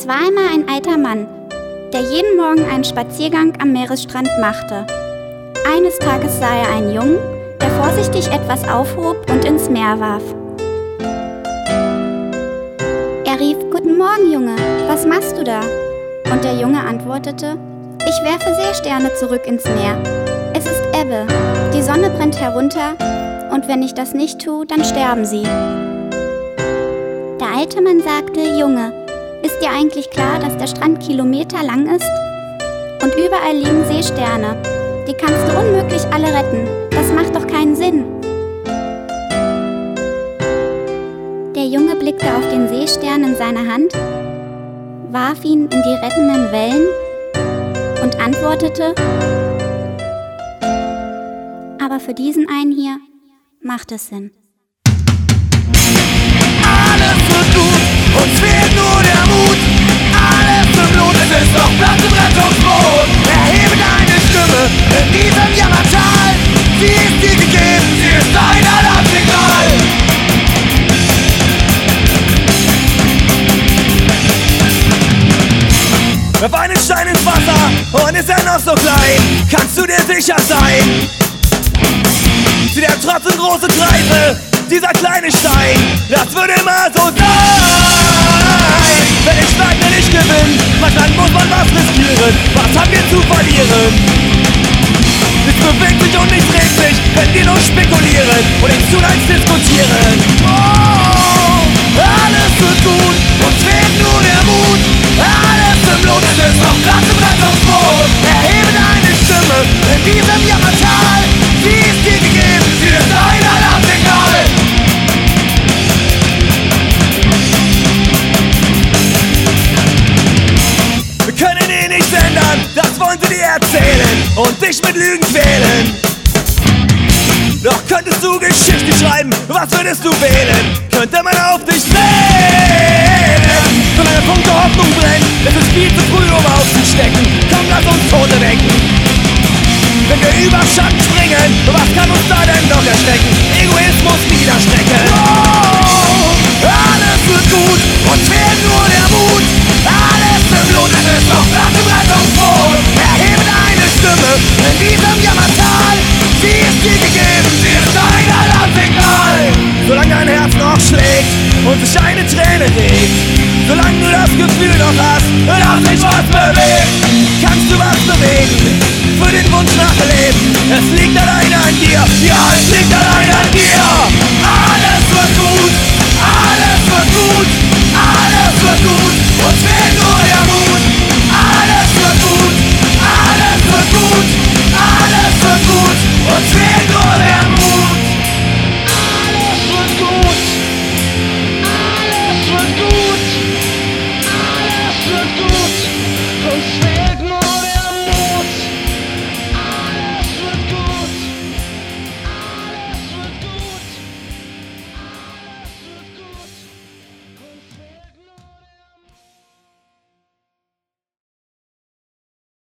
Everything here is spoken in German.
Es war einmal ein alter Mann, der jeden Morgen einen Spaziergang am Meeresstrand machte. Eines Tages sah er einen Jungen, der vorsichtig etwas aufhob und ins Meer warf. Er rief: »Guten Morgen, Junge, was machst du da?« Und der Junge antwortete: »Ich werfe Seesterne zurück ins Meer. Es ist Ebbe, die Sonne brennt herunter, und wenn ich das nicht tue, dann sterben sie.« Der alte Mann sagte: »Junge, ist dir eigentlich klar, dass der Strand kilometerlang ist? Und überall liegen Seesterne. Die kannst du unmöglich alle retten. Das macht doch keinen Sinn.« Der Junge blickte auf den Seestern in seiner Hand, warf ihn in die rettenden Wellen und antwortete: »Aber für diesen einen hier macht es Sinn.« Alles wird gut, uns fehlt nur der Mut. Alles im Blut, es ist doch Platz im Rettungsboot. Erhebe deine Stimme in diesem Jammertal. Sie ist dir gegeben, sie ist dein Alarmsignal. Werf einen Stein ins Wasser und ist er noch so klein, kannst du dir sicher sein. Zieht er trotzdem große Kreise, dieser kleine Stein, das wird immer so sein. Wenn ich schlag, will ich gewinnen, manchmal muss man was riskieren. Was haben wir zu verlieren? Nichts bewegt sich und nichts regt sich, wenn wir nur spekulieren und nichts tun als diskutieren. Oh, alles wird gut, uns fehlt nur der Mut. Alles im Blut, es ist noch Platz im Rettungsboot. Erhebe deine Stimme in diesem Jammertal. Sie ist dir gegeben, sie ist dein Alarmsignal. Wir können ihn nicht ändern, das wollen sie dir erzählen und dich mit Lügen quälen. Doch könntest du Geschichte schreiben, was würdest du wählen? Könnte man auf dich zählen? Solange Funke Hoffnung brennt, es ist viel zu früh, um aufzustecken. Komm, lass uns Tote wecken. Wenn wir über Schatten springen, was kann uns da denn noch erschrecken? Egoismus niederstrecken. Oh, alles wird gut, uns fehlt nur der Mut. Alles im Blut, es ist noch Platz im Rettungsboot. Erhebe deine Stimme in diesem Jammertal. Sie ist dir gegeben, sie ist dein Alarmsignal. Solange dein Herz noch schlägt und sich eine Träne regt, solange du das Gefühl noch hast, dass sich was bewegt, kannst du was bewegen für den Wunsch nach Leben. Es liegt allein an dir, ja, es liegt allein an dir.